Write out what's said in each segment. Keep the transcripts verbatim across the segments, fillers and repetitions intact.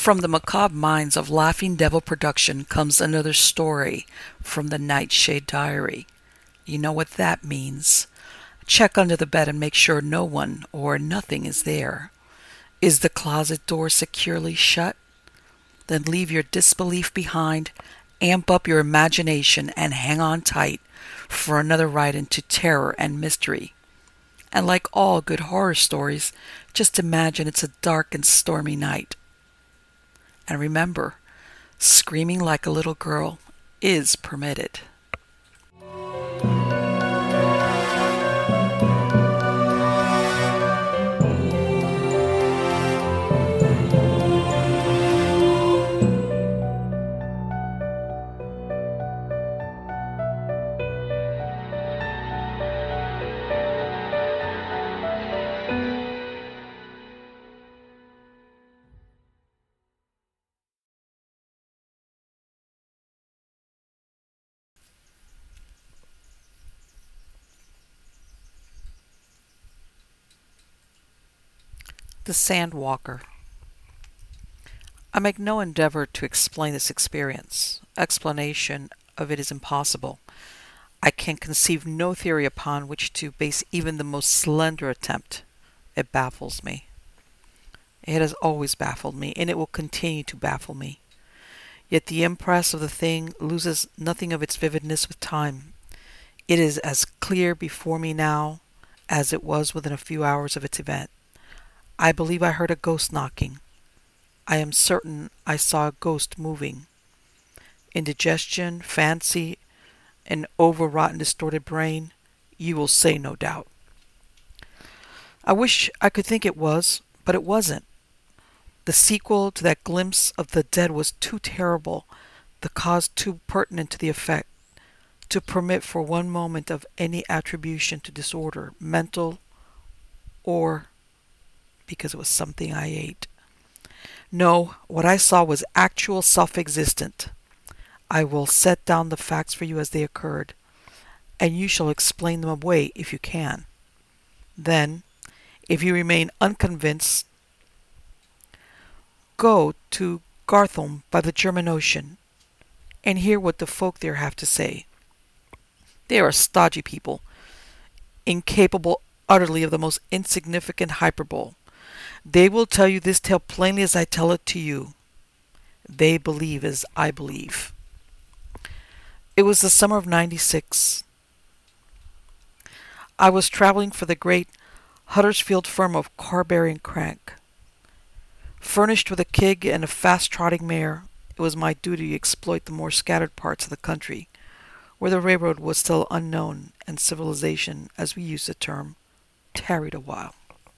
From the macabre minds of Laughing Devil Production comes another story from the Nightshade Diary. You know what that means. Check under the bed and make sure no one or nothing is there. Is the closet door securely shut? Then leave your disbelief behind, amp up your imagination, and hang on tight for another ride into terror and mystery. And like all good horror stories, just imagine it's a dark and stormy night. And remember, screaming like a little girl is permitted. The Sandwalker. I make no endeavor to explain this experience. Explanation of it is impossible. I can conceive no theory upon which to base even the most slender attempt. It baffles me. It has always baffled me, and it will continue to baffle me. Yet the impress of the thing loses nothing of its vividness with time. It is as clear before me now as it was within a few hours of its event. I believe I heard a ghost knocking. I am certain I saw a ghost moving. Indigestion, fancy, an overwrought distorted brain, you will say no doubt. I wish I could think it was, but it wasn't. The sequel to that glimpse of the dead was too terrible, the cause too pertinent to the effect, to permit for one moment of any attribution to disorder, mental or because it was something I ate. No, what I saw was actual self-existent. I will set down the facts for you as they occurred, and you shall explain them away if you can. Then, if you remain unconvinced, go to Garthome by the German Ocean, and hear what the folk there have to say. They are stodgy people, incapable utterly of the most insignificant hyperbole. They will tell you this tale plainly as I tell it to you. They believe as I believe. It was the summer of ninety-six. I was traveling for the great Huddersfield firm of Carberry and Crank. Furnished with a kig and a fast-trotting mare, it was my duty to exploit the more scattered parts of the country, where the railroad was still unknown and civilization, as we use the term, tarried a while.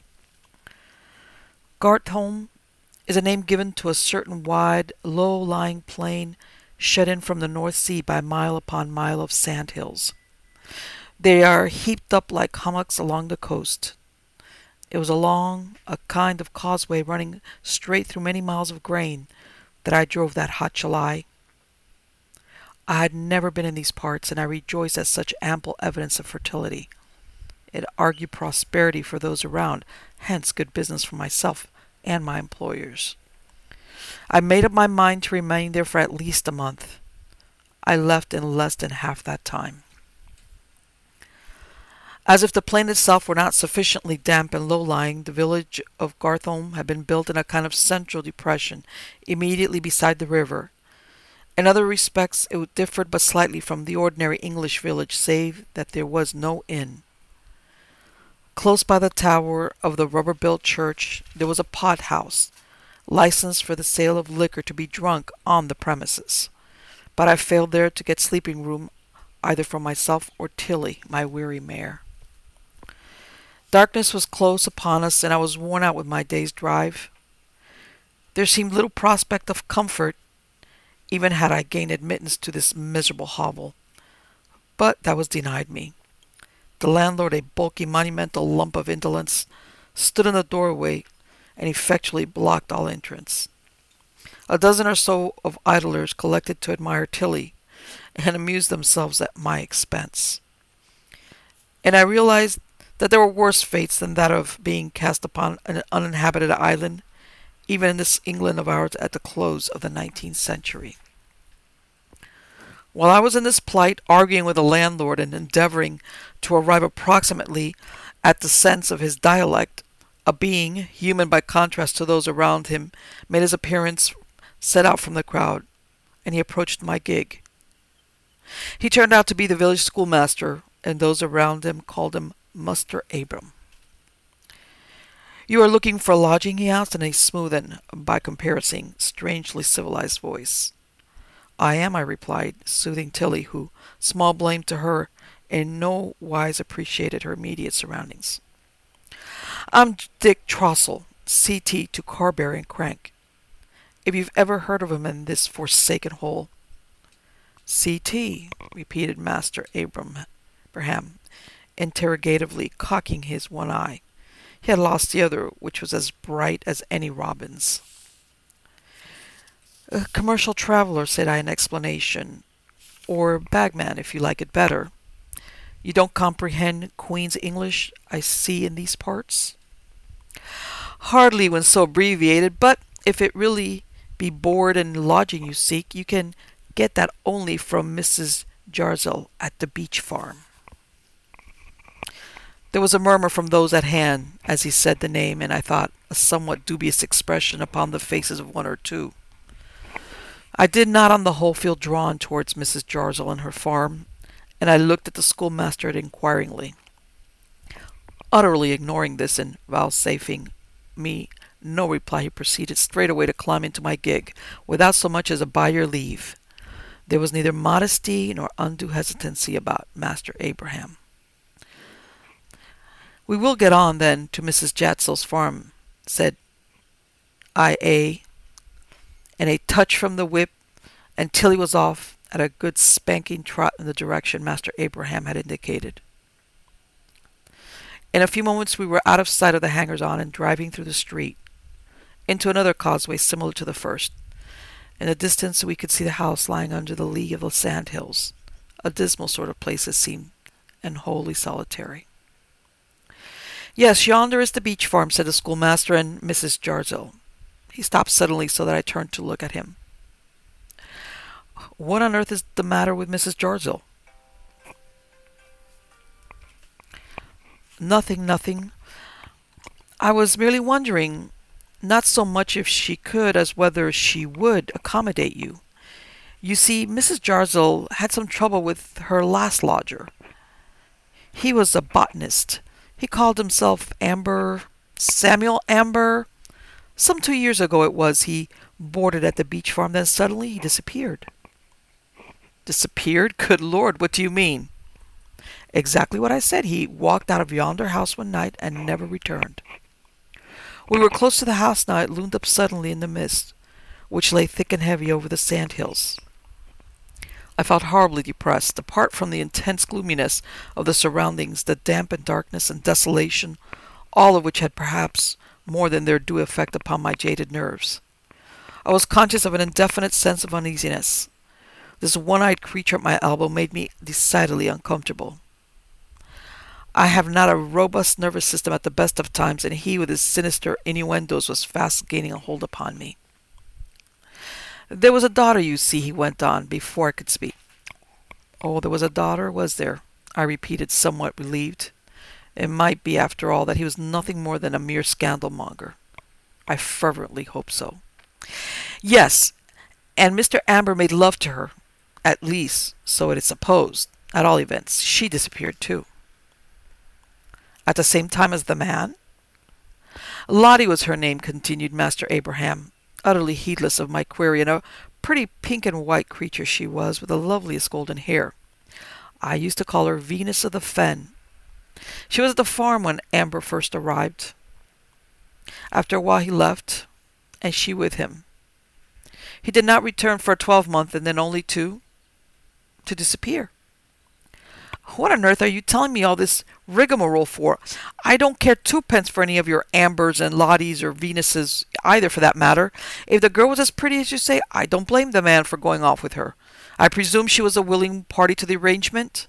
Garthome is a name given to a certain wide, low-lying plain shut in from the North Sea by mile upon mile of sand hills. They are heaped up like hummocks along the coast. It was along a kind of causeway running straight through many miles of grain that I drove that hot July. I had never been in these parts, and I rejoiced at such ample evidence of fertility. It argued prosperity for those around, hence good business for myself and my employers. I made up my mind to remain there for at least a month. I left in less than half that time. As if the plain itself were not sufficiently damp and low-lying, the village of Garthome had been built in a kind of central depression immediately beside the river. In other respects it differed but slightly from the ordinary English village, save that there was no inn. Close by the tower of the rubber-built church there was a pot-house, licensed for the sale of liquor to be drunk on the premises. But I failed there to get sleeping room either for myself or Tilly, my weary mare. Darkness was close upon us, and I was worn out with my day's drive. There seemed little prospect of comfort, even had I gained admittance to this miserable hovel. But that was denied me. The landlord, a bulky, monumental lump of indolence, stood in the doorway and effectually blocked all entrance. A dozen or so of idlers collected to admire Tilly and amuse themselves at my expense. And I realized that there were worse fates than that of being cast upon an uninhabited island even in this England of ours at the close of the nineteenth century. While I was in this plight, arguing with the landlord and endeavoring to arrive approximately at the sense of his dialect, a being, human by contrast to those around him, made his appearance, set out from the crowd, and he approached my gig. He turned out to be the village schoolmaster, and those around him called him Muster Abram. "You are looking for a lodging?" he asked in a smooth and, by comparison, strangely civilized voice. "I am," I replied, soothing Tilly, who, small blame to her, in no wise appreciated her immediate surroundings. "I'm Dick Trossel, C T to Carberry and Crank. If you've ever heard of him in this forsaken hole." "C T," repeated Master Abram, Abraham, interrogatively, cocking his one eye. He had lost the other, which was as bright as any robin's. "A commercial traveller," said I in explanation, "or bagman, if you like it better. You don't comprehend Queen's English, I see, in these parts?" "Hardly when so abbreviated, but if it really be board and lodging you seek, you can get that only from Missus Jarzel at the Beech Farm." There was a murmur from those at hand as he said the name, and I thought a somewhat dubious expression upon the faces of one or two. I did not on the whole feel drawn towards Missus Jarzel and her farm, and I looked at the schoolmaster inquiringly. Utterly ignoring this and vouchsafing me no reply, he proceeded straightway to climb into my gig, without so much as a "by your leave." There was neither modesty nor undue hesitancy about Master Abraham. "We will get on, then, to Missus Jarzel's farm," said I A, and a touch from the whip, and Tilly was off at a good spanking trot in the direction Master Abraham had indicated. In a few moments we were out of sight of the hangers-on and driving through the street, into another causeway similar to the first. In the distance we could see the house lying under the lee of the sand hills, a dismal sort of place it seemed, and wholly solitary. "Yes, yonder is the Beech Farm," said the schoolmaster, "and Missus Jarzel." He stopped suddenly so that I turned to look at him. "What on earth is the matter with Missus Jarzel?" "Nothing, nothing. I was merely wondering, not so much if she could as whether she would accommodate you. You see, Missus Jarzel had some trouble with her last lodger. He was a botanist. He called himself Amber, Samuel Amber. Some two years ago it was. He boarded at the Beech Farm, then suddenly he disappeared." "Disappeared? Good Lord, what do you mean?" "Exactly what I said. He walked out of yonder house one night and never returned. We were close to the house now. It loomed up suddenly in the mist, which lay thick and heavy over the sand hills. I felt horribly depressed. Apart from the intense gloominess of the surroundings, the damp and darkness and desolation, all of which had perhaps more than their due effect upon my jaded nerves, I was conscious of an indefinite sense of uneasiness. This one-eyed creature at my elbow made me decidedly uncomfortable. I have not a robust nervous system at the best of times, and he, with his sinister innuendos, was fast gaining a hold upon me. "There was a daughter, you see," he went on, before I could speak. "Oh, there was a daughter, was there?" I repeated, somewhat relieved. It might be, after all, that he was nothing more than a mere scandal-monger. I fervently hoped so. "Yes, and Mister Amber made love to her. At least, so it is supposed. At all events, she disappeared too." "At the same time as the man?" "Lottie was her name," continued Master Abraham, utterly heedless of my query, and a pretty pink and white creature she was, with the loveliest golden hair. I used to call her Venus of the Fen. She was at the farm when Amber first arrived. After a while he left, and she with him. He did not return for a twelvemonth, and then only to... to disappear." "What on earth are you telling me all this rigmarole for? I don't care twopence for any of your Ambers and Lotties or Venuses, either, for that matter. If the girl was as pretty as you say, I don't blame the man for going off with her. I presume she was a willing party to the arrangement?"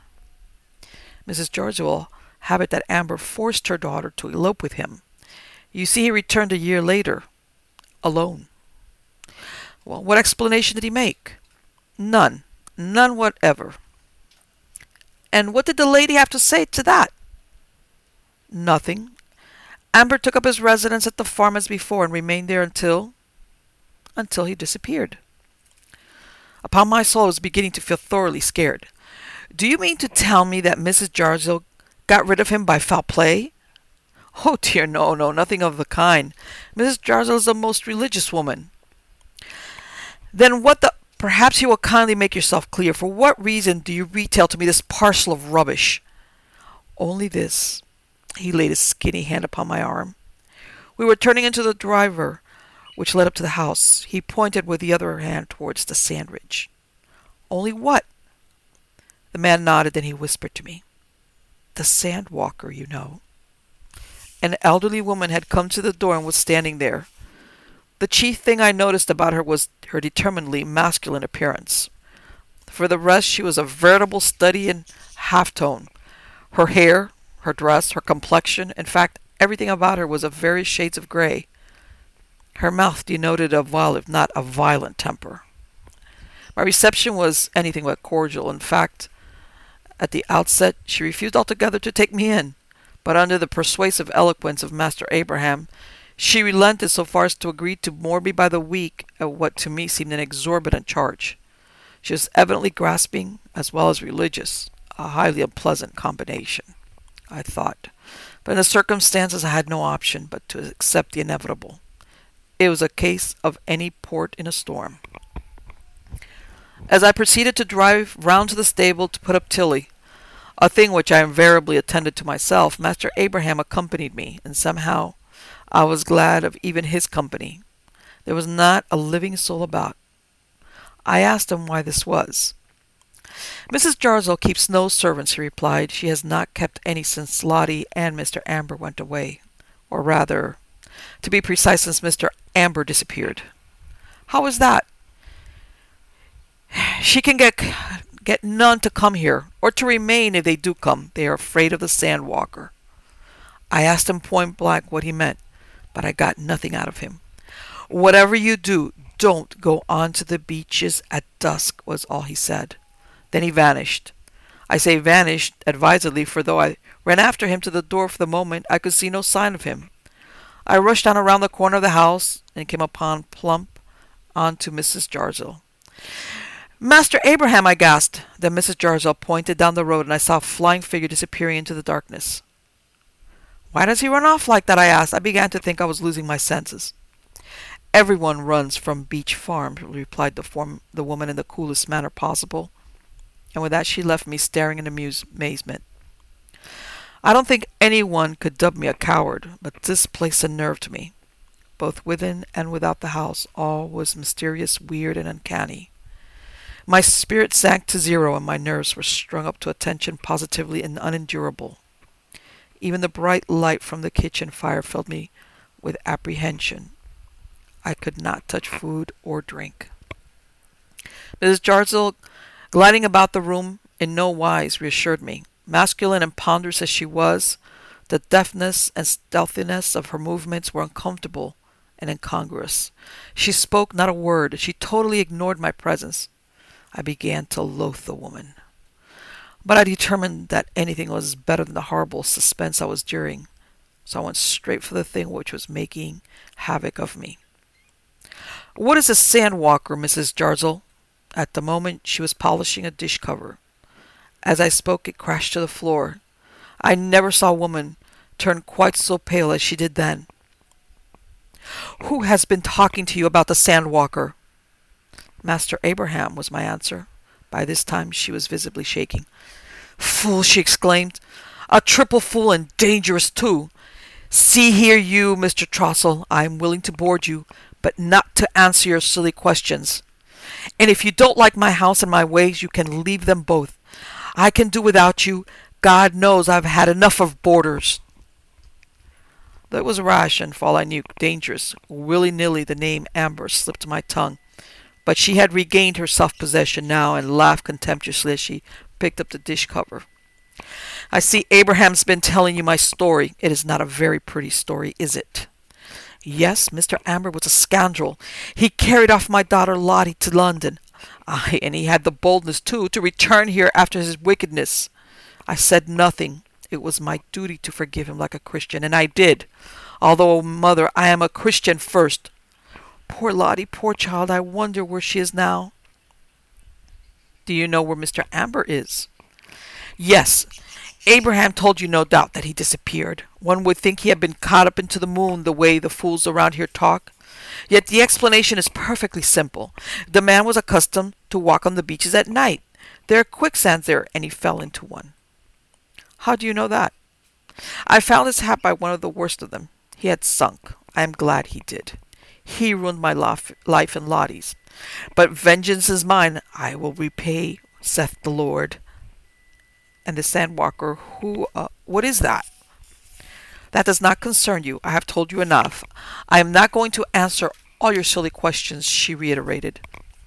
"Missus Jarzel will have it that Amber forced her daughter to elope with him. You see, he returned a year later, alone. Well, what explanation did he make? None. None whatever. And what did the lady have to say to that? Nothing. Amber took up his residence at the farm as before and remained there until... until he disappeared. Upon my soul, I was beginning to feel thoroughly scared. Do you mean to tell me that Missus Jarzel got rid of him by foul play? Oh dear, no, no, nothing of the kind. Missus Jarzel is a most religious woman. Then what the... Perhaps you will kindly make yourself clear. For what reason do you retail to me this parcel of rubbish? Only this. He laid his skinny hand upon my arm. We were turning into the driver, which led up to the house. He pointed with the other hand towards the sand ridge. Only what? The man nodded, then he whispered to me. The sand walker, you know. An elderly woman had come to the door and was standing there. The chief thing I noticed about her was her determinedly masculine appearance. For the rest, she was a veritable study in half-tone. Her hair, her dress, her complexion, in fact, everything about her was of various shades of gray. Her mouth denoted a well, if not a violent temper. My reception was anything but cordial. In fact, at the outset, she refused altogether to take me in, but under the persuasive eloquence of Master Abraham, she relented so far as to agree to board me by the week at what to me seemed an exorbitant charge. She was evidently grasping as well as religious, a highly unpleasant combination, I thought. But in the circumstances I had no option but to accept the inevitable. It was a case of any port in a storm. As I proceeded to drive round to the stable to put up Tilly, a thing which I invariably attended to myself, Master Abraham accompanied me, and somehow I was glad of even his company. There was not a living soul about. I asked him why this was. Missus Jarzel keeps no servants, he replied. She has not kept any since Lottie and Mister Amber went away. Or rather, to be precise, since Mister Amber disappeared. How is that? She can get get none to come here, or to remain if they do come. They are afraid of the sand walker. I asked him point blank what he meant, but I got nothing out of him. Whatever you do, don't go on to the beaches at dusk, was all he said. Then he vanished. I say vanished advisedly, for though I ran after him to the door for the moment, I could see no sign of him. I rushed on around the corner of the house and came upon plump onto Missus Jarzel. Master Abraham, I gasped. Then Missus Jarzel pointed down the road, and I saw a flying figure disappearing into the darkness. Why does he run off like that? I asked. I began to think I was losing my senses. Everyone runs from Beech Farm, replied the, form, the woman in the coolest manner possible. And with that she left me staring in amuse- amazement. I don't think anyone could dub me a coward, but this place unnerved me. Both within and without the house, all was mysterious, weird, and uncanny. My spirit sank to zero, and my nerves were strung up to a tension positively and unendurable. Even the bright light from the kitchen fire filled me with apprehension. I could not touch food or drink. Missus Jarzel, gliding about the room, in no wise reassured me. Masculine and ponderous as she was, the deftness and stealthiness of her movements were uncomfortable and incongruous. She spoke not a word. She totally ignored my presence. I began to loathe the woman. But I determined that anything was better than the horrible suspense I was enduring, so I went straight for the thing which was making havoc of me. What is a sand walker, Missus Jarzel? At the moment she was polishing a dish cover. As I spoke, it crashed to the floor. I never saw a woman turn quite so pale as she did then. Who has been talking to you about the sand walker? Master Abraham, was my answer. By this time she was visibly shaking. Fool, she exclaimed. A triple fool, and dangerous too. See here, you, Mister Trossel, I am willing to board you, but not to answer your silly questions. And if you don't like my house and my ways, you can leave them both. I can do without you. God knows I've had enough of boarders. Though it was rash and, for all I knew, dangerous, willy-nilly the name Amber slipped my tongue. But she had regained her self-possession now and laughed contemptuously as she picked up the dish cover. I see Abraham's been telling you my story. It is not a very pretty story, is it? Yes, Mister Amber was a scoundrel. He carried off my daughter Lottie to London. Ay, and he had the boldness, too, to return here after his wickedness. I said nothing. It was my duty to forgive him like a Christian, and I did. Although, mother, I am a Christian first. Poor Lottie, poor child, I wonder where she is now. Do you know where Mister Amber is? Yes. Abraham told you, no doubt, that he disappeared. One would think he had been caught up into the moon, the way the fools around here talk. Yet the explanation is perfectly simple. The man was accustomed to walk on the beaches at night. There are quicksands there, and he fell into one. How do you know that? I found his hat by one of the worst of them. He had sunk. I am glad he did. He ruined my life and Lottie's. But vengeance is mine. I will repay, saith the Lord. And the sandwalker, who, uh, what is that? That does not concern you. I have told you enough. I am not going to answer all your silly questions, she reiterated.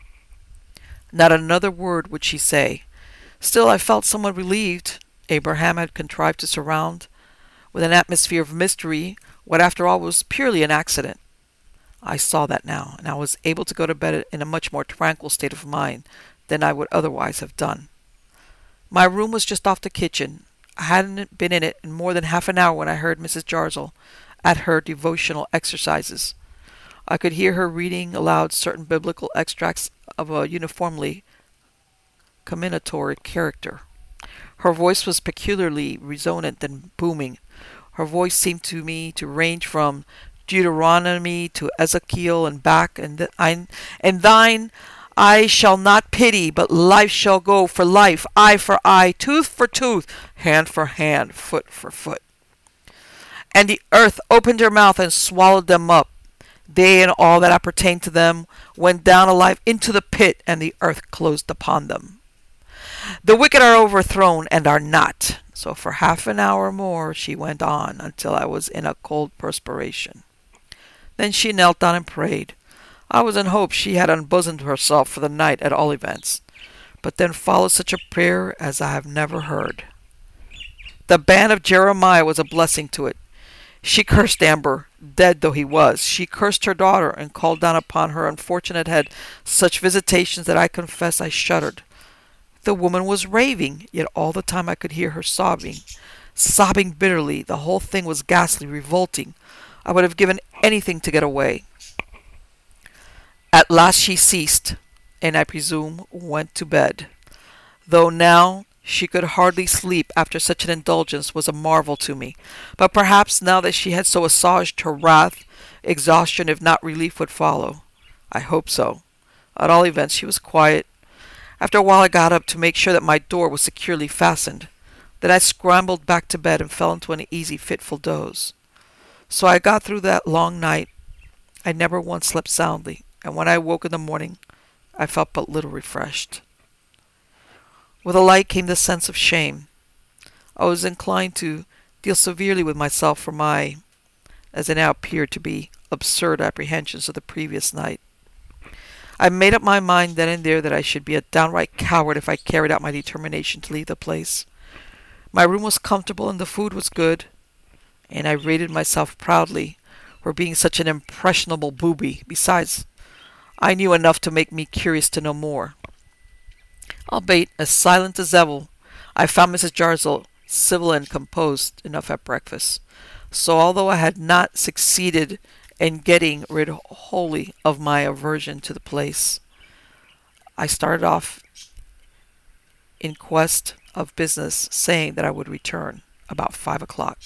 Not another word would she say. Still, I felt somewhat relieved. Abraham had contrived to surround, with an atmosphere of mystery, what after all was purely an accident. I saw that now, and I was able to go to bed in a much more tranquil state of mind than I would otherwise have done. My room was just off the kitchen. I hadn't been in it in more than half an hour when I heard Missus Jarzel at her devotional exercises. I could hear her reading aloud certain biblical extracts of a uniformly comminatory character. Her voice was peculiarly resonant and booming. Her voice seemed to me to range from Deuteronomy to Ezekiel and back, and, th- I, and thine I shall not pity, but life shall go for life, eye for eye, tooth for tooth, hand for hand, foot for foot. And the earth opened her mouth and swallowed them up. They and all that appertained to them went down alive into the pit, and the earth closed upon them. The wicked are overthrown and are not. So for half an hour more she went on, until I was in a cold perspiration. Then she knelt down and prayed. I was in hopes she had unbosomed herself for the night at all events. But then followed such a prayer as I have never heard. The ban of Jeremiah was a blessing to it. She cursed Amber, dead though he was. She cursed her daughter, and called down upon her unfortunate head such visitations that I confess I shuddered. The woman was raving, yet all the time I could hear her sobbing, sobbing bitterly. The whole thing was ghastly, revolting. I would have given anything to get away. At last she ceased, and I presume went to bed, though now she could hardly sleep after such an indulgence was a marvel to me. But perhaps now that she had so assuaged her wrath, exhaustion, if not relief, would follow. I hope so. At all events, she was quiet. After a while I got up to make sure that my door was securely fastened. Then I scrambled back to bed and fell into an easy, fitful doze. So I got through that long night. I never once slept soundly, and when I woke in the morning, I felt but little refreshed. With a light came the sense of shame. I was inclined to deal severely with myself for my, as it now appeared to be, absurd apprehensions of the previous night. I made up my mind then and there that I should be a downright coward if I carried out my determination to leave the place. My room was comfortable and the food was good, and I rated myself proudly for being such an impressionable booby. Besides, I knew enough to make me curious to know more. Albeit as silent as ever, I found Missus Jarzel civil and composed enough at breakfast. So although I had not succeeded in getting rid wholly of my aversion to the place, I started off in quest of business, saying that I would return about five o'clock.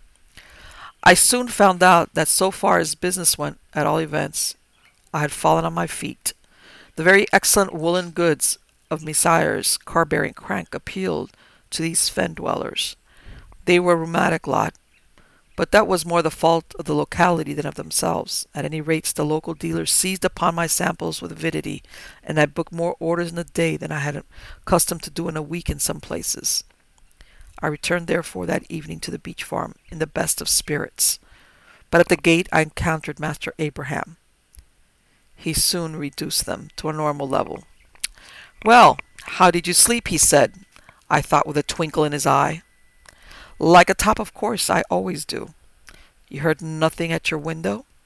I soon found out that so far as business went, at all events, I had fallen on my feet. The very excellent woolen goods of Messrs. Carberry and Crank appealed to these fen dwellers. They were a rheumatic lot, but that was more the fault of the locality than of themselves. At any rate, the local dealers seized upon my samples with avidity, and I booked more orders in a day than I had accustomed to do in a week in some places. I returned therefore that evening to the beech farm in the best of spirits, but at the gate I encountered Master Abraham. He soon reduced them to a normal level. "Well, how did you sleep?" he said, I thought with a twinkle in his eye. "Like a top, of course. I always do." "You heard nothing at your window?"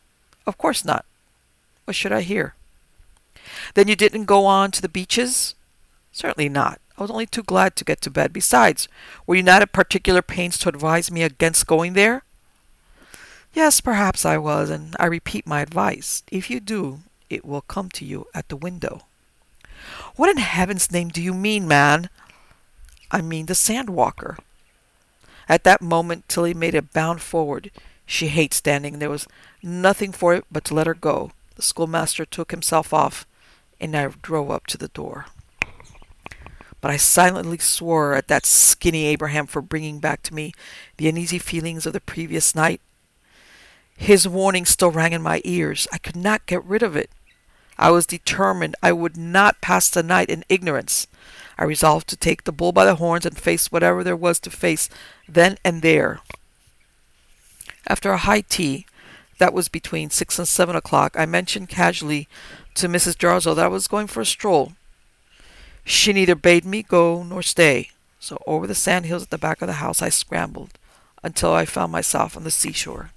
Of course not. What should I hear? Then you didn't go on to the beaches? Certainly not. I was only too glad to get to bed. Besides, were you not at particular pains to advise me against going there? Yes, perhaps I was, and I repeat my advice. If you do, it will come to you at the window. What in heaven's name do you mean, man? I mean the Sandwalker. At that moment Tilly made a bound forward. She hates standing, and there was nothing for it but to let her go. The schoolmaster took himself off, and I drove up to the door. But I silently swore at that skinny Abraham for bringing back to me the uneasy feelings of the previous night. His warning still rang in my ears. I could not get rid of it. I was determined I would not pass the night in ignorance. I resolved to take the bull by the horns and face whatever there was to face then and there. After a high tea, that was between six and seven o'clock, I mentioned casually to Missus Jarlsell that I was going for a stroll. She neither bade me go nor stay, so over the sand hills at the back of the house I scrambled until I found myself on the seashore.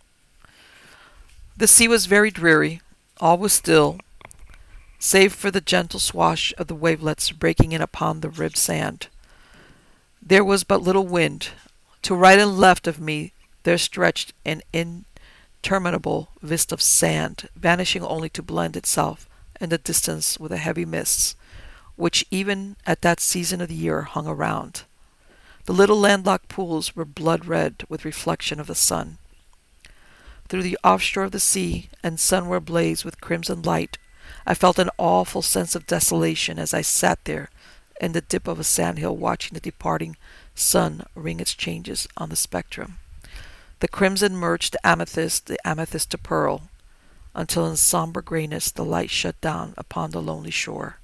The sea was very dreary. All was still, save for the gentle swash of the wavelets breaking in upon the ribbed sand. There was but little wind. To right and left of me there stretched an interminable vista of sand, vanishing only to blend itself in the distance with the heavy mists, which even at that season of the year hung around. The little landlocked pools were blood-red with reflection of the sun. Through the offshore of the sea, and sunward ablaze with crimson light, I felt an awful sense of desolation as I sat there in the dip of a sandhill watching the departing sun ring its changes on the spectrum. The crimson merged to amethyst, the amethyst to pearl, until in somber grayness the light shut down upon the lonely shore.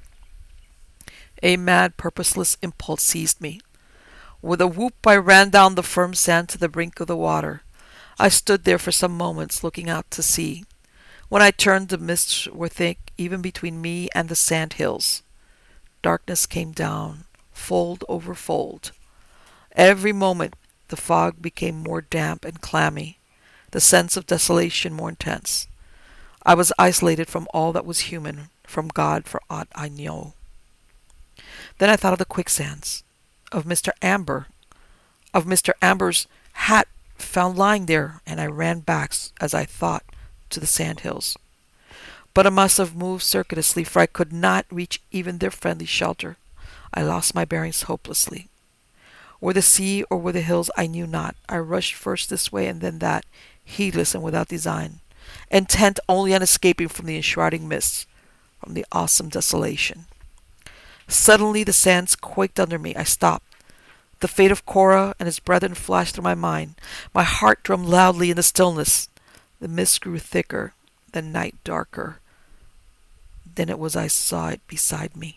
A mad, purposeless impulse seized me. With a whoop I ran down the firm sand to the brink of the water. I stood there for some moments looking out to sea. When I turned, the mists were thick even between me and the sand hills. Darkness came down, fold over fold. Every moment the fog became more damp and clammy, the sense of desolation more intense. I was isolated from all that was human, from God for aught I knew. Then I thought of the quicksands, of Mister Amber, of Mister Amber's hat found lying there, and I ran back, as I thought, to the sandhills. But I must have moved circuitously, for I could not reach even their friendly shelter. I lost my bearings hopelessly. Were the sea or were the hills, I knew not. I rushed first this way and then that, heedless and without design, intent only on escaping from the enshrouding mists, from the awesome desolation. Suddenly the sands quaked under me. I stopped. The fate of Cora and his brethren flashed through my mind. My heart drummed loudly in the stillness. The mist grew thicker, the night darker. Then it was I saw it beside me.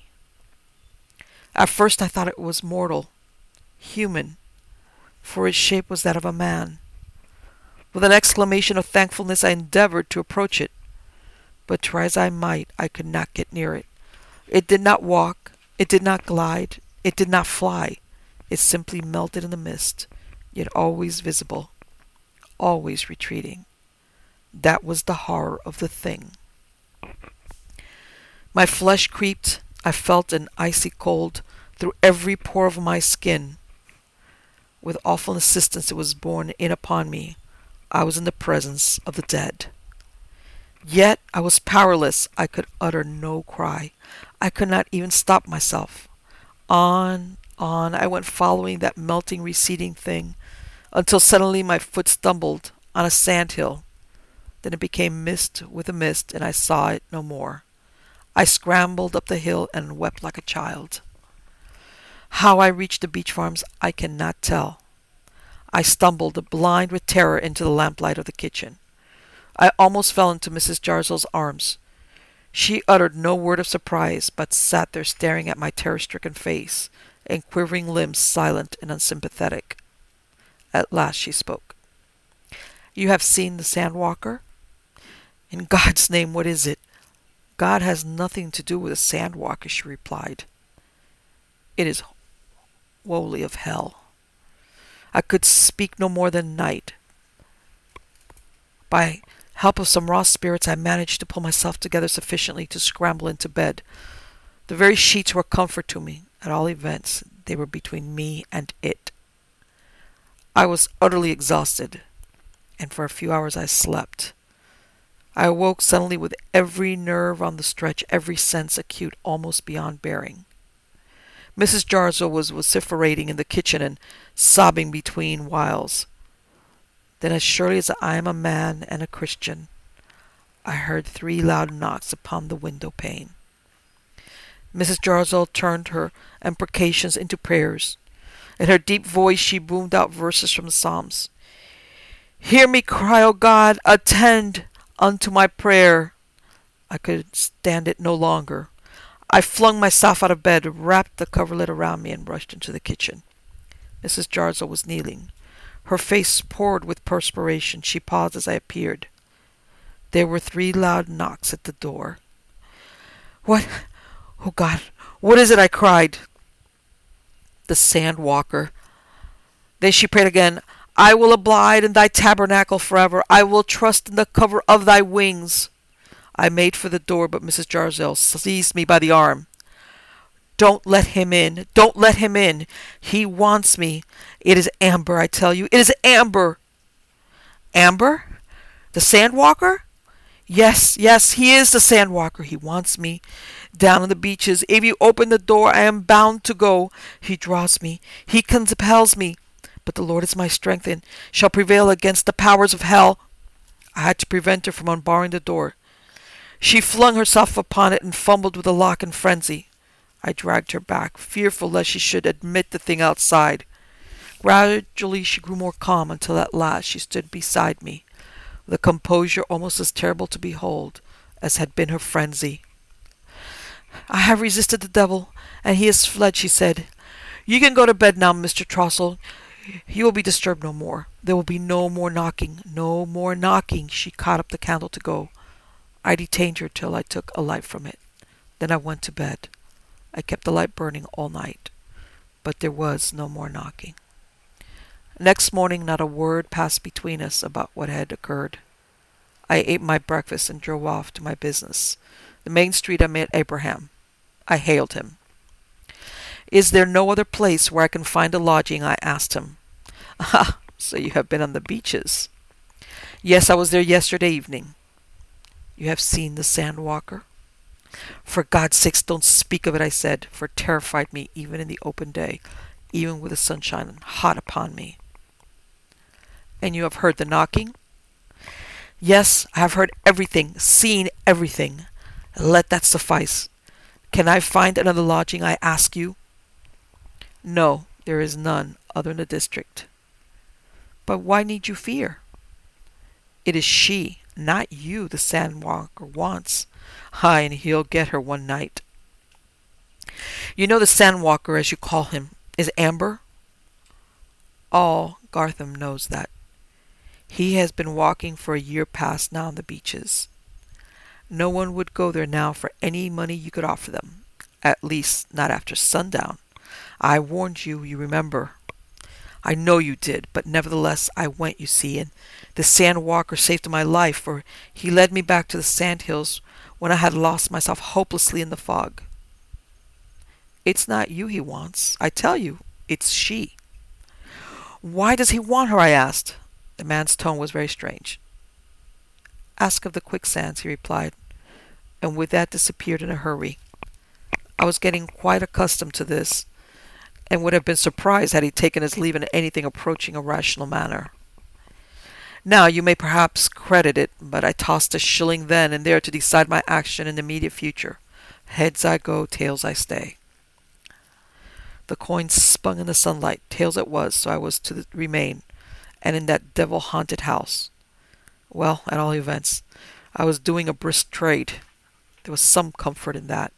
At first I thought it was mortal, human, for its shape was that of a man. With an exclamation of thankfulness I endeavored to approach it, but try as I might, I could not get near it. It did not walk, it did not glide, it did not fly. It simply melted in the mist, yet always visible, always retreating. That was the horror of the thing. My flesh creeped. I felt an icy cold through every pore of my skin. With awful insistence it was borne in upon me. I was in the presence of the dead. Yet I was powerless. I could utter no cry. I could not even stop myself. On, on, I went following that melting, receding thing, until suddenly my foot stumbled on a sandhill. Then it became mist with a mist, and I saw it no more. I scrambled up the hill and wept like a child. How I reached the beach farms I cannot tell. I stumbled, blind with terror, into the lamplight of the kitchen. I almost fell into Missus Jarlsell's arms. She uttered no word of surprise, but sat there staring at my terror-stricken face, and quivering limbs, silent and unsympathetic. At last she spoke. "You have seen the Sandwalker? In God's name, what is it?" "God has nothing to do with the Sandwalker," she replied. "It is wholly of hell." I could speak no more that night. By help of some raw spirits, I managed to pull myself together sufficiently to scramble into bed. The very sheets were a comfort to me. At all events, they were between me and it. I was utterly exhausted, and for a few hours I slept. I awoke suddenly with every nerve on the stretch, every sense acute almost beyond bearing. Missus Jarzo was vociferating in the kitchen and sobbing between whiles. Then, as surely as I am a man and a Christian, I heard three loud knocks upon the window pane. Missus Jarzo turned her imprecations into prayers. In her deep voice she boomed out verses from the Psalms. "Hear me cry, O God, attend unto my prayer." I could stand it no longer. I flung myself out of bed, wrapped the coverlet around me, and rushed into the kitchen. Missus Jarzo was kneeling. Her face poured with perspiration. She paused as I appeared. There were three loud knocks at the door. "What? Oh, God, what is it?" I cried. "The sand walker." Then she prayed again. "I will abide in thy tabernacle forever. I will trust in the cover of thy wings." I made for the door, but Missus Jarzo seized me by the arm. "Don't let him in. Don't let him in. He wants me. It is Amber, I tell you. It is Amber." "Amber? The sand walker?" Yes, yes, he is the sand walker. He wants me down on the beaches. If you open the door, I am bound to go. He draws me. He compels me. But the Lord is my strength and shall prevail against the powers of hell. I had to prevent her from unbarring the door. She flung herself upon it and fumbled with the lock in frenzy. I dragged her back, fearful lest she should admit the thing outside. Gradually she grew more calm until at last she stood beside me, with a composure almost as terrible to behold as had been her frenzy. "I have resisted the devil, and he has fled," she said. "You can go to bed now, Mister Trossel. You will be disturbed no more. There will be no more knocking, no more knocking." She caught up the candle to go. I detained her till I took a light from it. Then I went to bed. I kept the light burning all night, but there was no more knocking. Next morning not a word passed between us about what had occurred. I ate my breakfast and drove off to my business. The main street I met Abraham. I hailed him. "Is there no other place where I can find a lodging?" I asked him. "Ah, so you have been on the beaches." "Yes, I was there yesterday evening." "You have seen the sand walker?" "For God's sake, don't speak of it," I said, for it terrified me even in the open day, even with the sunshine hot upon me. "And you have heard the knocking?" "Yes, I have heard everything, seen everything. Let that suffice. Can I find another lodging, I ask you?" "No, there is none other in the district." "But why need you fear?" "It is she, not you, the sandwalker wants. Aye, and he'll get her one night." "You know the sandwalker, as you call him, is Amber?" "All Gartham knows that. He has been walking for a year past now on the beaches. No one would go there now for any money you could offer them, at least not after sundown. I warned you, you remember." "I know you did, but nevertheless I went, you see, and the sand walker saved my life, for he led me back to the sand hills when I had lost myself hopelessly in the fog." "It's not you he wants. I tell you, it's she." "Why does he want her?" I asked. The man's tone was very strange. "Ask of the quicksands," he replied, and with that disappeared in a hurry. I was getting quite accustomed to this, and would have been surprised had he taken his leave in anything approaching a rational manner. Now, you may perhaps credit it, but I tossed a shilling then and there to decide my action in the immediate future. Heads I go, tails I stay. The coin spun in the sunlight. Tails it was, so I was to remain, and in that devil-haunted house. Well, at all events, I was doing a brisk trade. There was some comfort in that.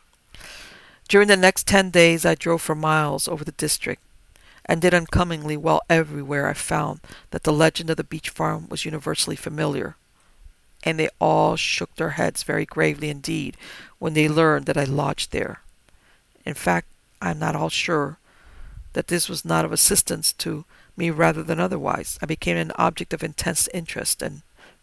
During the next ten days I drove for miles over the district, and did uncommonly well everywhere. I found that the legend of the beach farm was universally familiar, and they all shook their heads very gravely indeed when they learned that I lodged there. In fact, I am not all sure that this was not of assistance to me rather than otherwise. I became an object of intense interest, and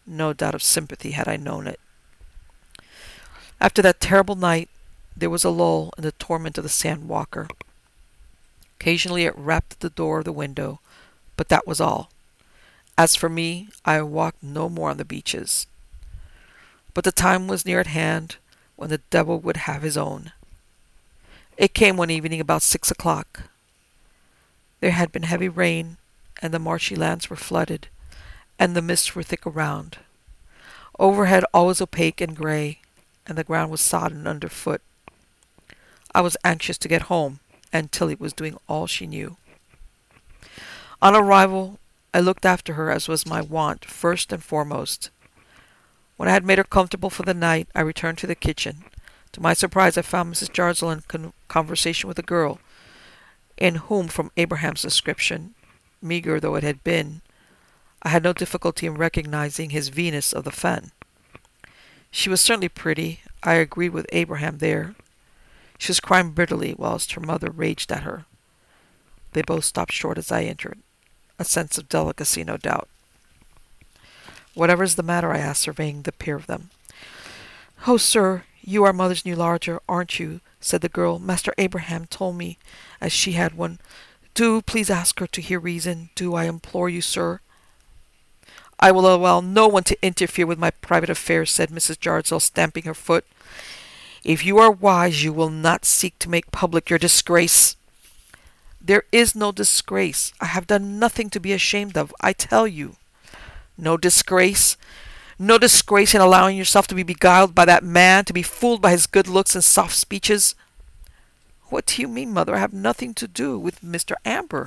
no doubt of sympathy had I known it. After that terrible night, there was a lull in the torment of the sand walker. Occasionally it rapped at the door of the window, but that was all. As for me, I walked no more on the beaches. But the time was near at hand when the devil would have his own. It came one evening about six o'clock. There had been heavy rain, and the marshy lands were flooded, and the mists were thick around. Overhead all was opaque and grey, and the ground was sodden underfoot. I was anxious to get home, and Tilly was doing all she knew. On arrival, I looked after her as was my wont, first and foremost. When I had made her comfortable for the night, I returned to the kitchen. To my surprise, I found Missus Jardsell in con- conversation with a girl, in whom, from Abraham's description, meagre though it had been, I had no difficulty in recognizing his Venus of the Fen. She was certainly pretty. I agreed with Abraham there. She was crying bitterly whilst her mother raged at her. They both stopped short as I entered. A sense of delicacy, no doubt. "Whatever is the matter?" I asked, surveying the pair of them. "Oh, sir, you are mother's new lodger, aren't you?" said the girl. "Master Abraham told me as she had one. Do please ask her to hear reason. Do, I implore you, sir." "I will allow no one to interfere with my private affairs," said Missus Jardsell, stamping her foot. "If you are wise, you will not seek to make public your disgrace." "There is no disgrace. I have done nothing to be ashamed of, I tell you." "No disgrace? No disgrace in allowing yourself to be beguiled by that man, to be fooled by his good looks and soft speeches?" "What do you mean, mother? I have nothing to do with Mister Amber."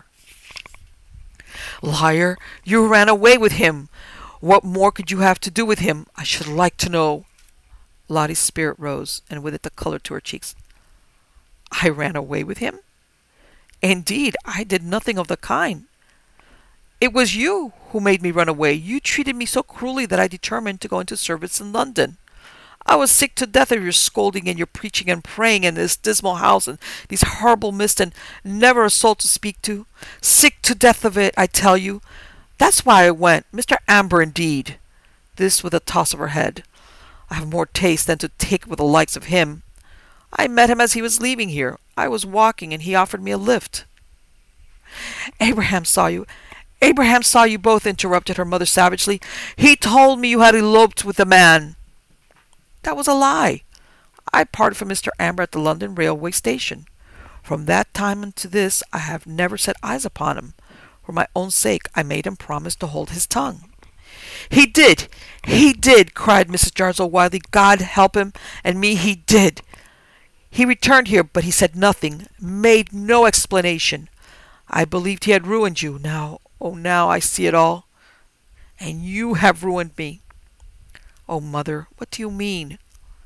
"Liar! You ran away with him. What more could you have to do with him, I should like to know?" Lottie's spirit rose, and with it the colour to her cheeks. "I ran away with him? Indeed, I did nothing of the kind. It was you who made me run away. You treated me so cruelly that I determined to go into service in London. I was sick to death of your scolding and your preaching and praying in this dismal house and these horrible mists, and never a soul to speak to. Sick to death of it, I tell you. That's why I went. Mister Amber, indeed." This with a toss of her head. "I have more taste than to take with the likes of him. I met him as he was leaving here. I was walking, and he offered me a lift." "Abraham saw you. Abraham saw you both," interrupted her mother savagely. "He told me you had eloped with the man." "That was a lie. I parted from Mister Amber at the London railway station. From that time unto this I have never set eyes upon him. For my own sake I made him promise to hold his tongue." "He did! He did!" cried Missus Jardsell wildly. "God help him and me, he did! He returned here, but he said nothing, made no explanation. I believed he had ruined you. Now, oh, now I see it all. And you have ruined me." "Oh, mother, what do you mean?"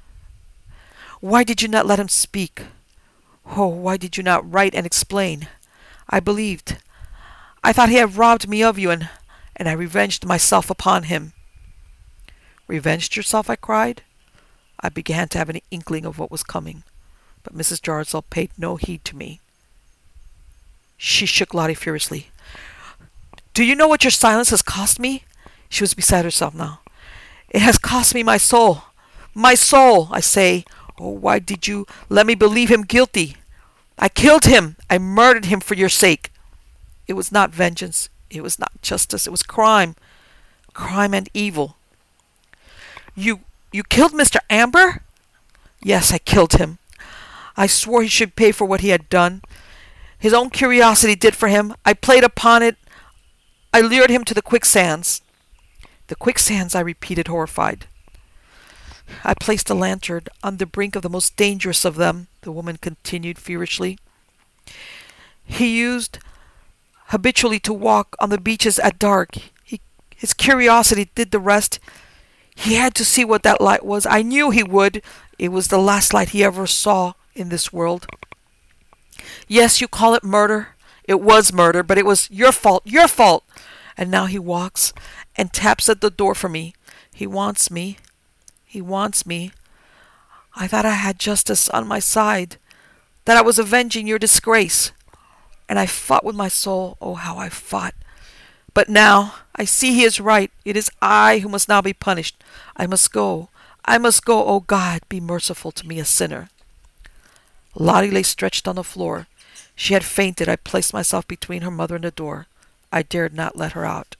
"Why did you not let him speak? Oh, why did you not write and explain? I believed. I thought he had robbed me of you, and, and I revenged myself upon him." "Revenged yourself?" I cried. I began to have an inkling of what was coming, but Missus Jardsell paid no heed to me. She shook Lottie furiously. "Do you know what your silence has cost me?" She was beside herself now. "It has cost me my soul. My soul, I say. Oh, why did you let me believe him guilty? I killed him. I murdered him for your sake. It was not vengeance. It was not justice. It was crime. Crime and evil." You, you killed Mister Amber?" "Yes, I killed him. I swore he should pay for what he had done. His own curiosity did for him. I played upon it. I lured him to the quicksands." "The quicksands," I repeated, horrified. "I placed a lantern on the brink of the most dangerous of them," the woman continued feverishly. "He used habitually to walk on the beaches at dark. He, his curiosity did the rest. He had to see what that light was. I knew he would. It was the last light he ever saw in this world. Yes, you call it murder. It was murder, but it was your fault, your fault. And now he walks and taps at the door for me. He wants me. He wants me. I thought I had justice on my side, that I was avenging your disgrace. And I fought with my soul. Oh, how I fought. But now I see he is right. It is I who must now be punished. I must go. I must go. O God, be merciful to me, a sinner. Lottie lay stretched on the floor. She had fainted. I placed myself between her mother and the door. I dared not let her out.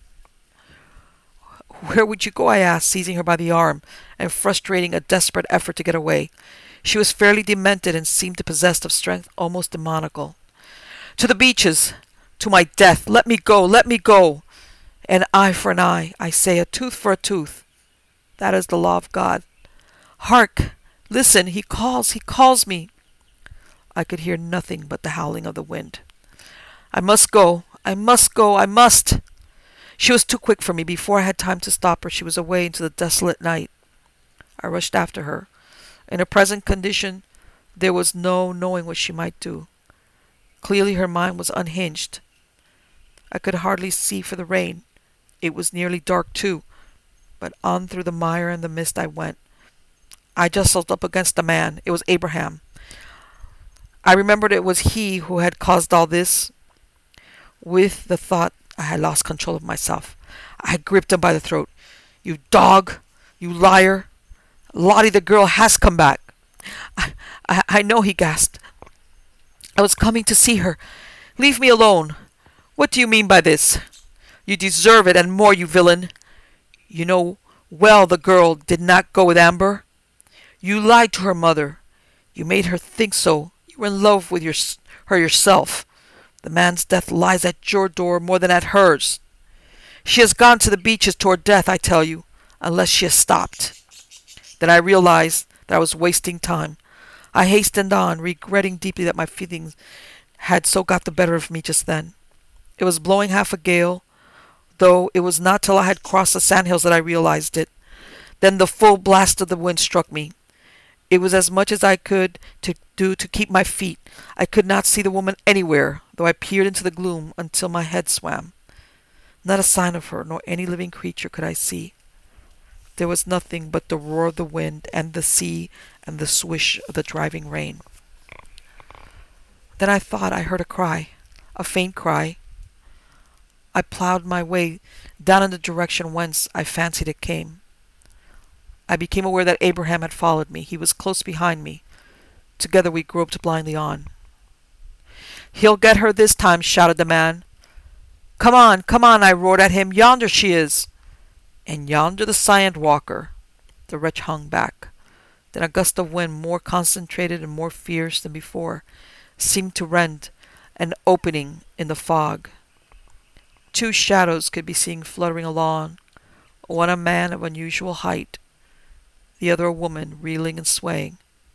Where would you go? I asked, seizing her by the arm and frustrating a desperate effort to get away. She was fairly demented and seemed possessed of strength almost demoniacal. To the beaches! To my death! Let me go! Let me go! An eye for an eye, I say, a tooth for a tooth. That is the law of God. Hark! Listen! He calls! He calls me! I could hear nothing but the howling of the wind. I must go! I must go! I must! She was too quick for me. Before I had time to stop her, she was away into the desolate night. I rushed after her. In her present condition, there was no knowing what she might do. Clearly her mind was unhinged. I could hardly see for the rain. It was nearly dark, too, but on through the mire and the mist I went. I jostled up against a man. It was Abraham. I remembered it was he who had caused all this. With the thought, I had lost control of myself. I gripped him by the throat. You dog! You liar! Lottie, the girl, has come back. I, I, I know, he gasped. I was coming to see her. Leave me alone. What do you mean by this? You deserve it and more, you villain. You know well the girl did not go with Amber. You lied to her mother. You made her think so. You were in love with your, her yourself. The man's death lies at your door more than at hers. She has gone to the beaches toward death, I tell you, unless she has stopped. Then I realized that I was wasting time. I hastened on, regretting deeply that my feelings had so got the better of me just then. It was blowing half a gale, though it was not till I had crossed the sandhills that I realized it. Then the full blast of the wind struck me. It was as much as I could to do to keep my feet. I could not see the woman anywhere, though I peered into the gloom until my head swam. Not a sign of her, nor any living creature could I see. There was nothing but the roar of the wind and the sea and the swish of the driving rain. Then I thought I heard a cry, a faint cry. I ploughed my way down in the direction whence I fancied it came. I became aware that Abraham had followed me. He was close behind me. Together we groped blindly on. He'll get her this time, shouted the man. Come on, come on, I roared at him. Yonder she is. And yonder the Sand-Walker. The wretch hung back. Then a gust of wind, more concentrated and more fierce than before, seemed to rend an opening in the fog. Two shadows could be seen fluttering along, one a man of unusual height, the other a woman reeling and swaying.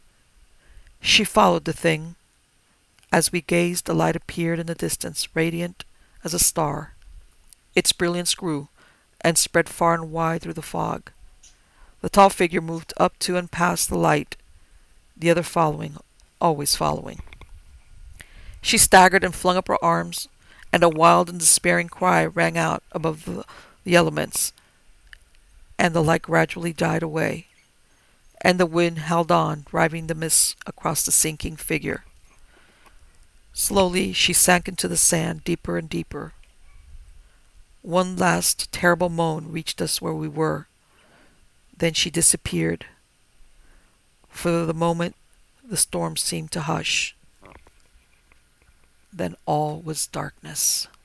She followed the thing. As we gazed, a light appeared in the distance, radiant as a star. Its brilliance grew and spread far and wide through the fog. The tall figure moved up to and past the light, the other following, always following. She staggered and flung up her arms, and a wild and despairing cry rang out above the, the elements, and the light gradually died away, and the wind held on, driving the mist across the sinking figure. Slowly she sank into the sand, deeper and deeper. One last terrible moan reached us where we were. Then she disappeared. For the moment, the storm seemed to hush. Then all was darkness.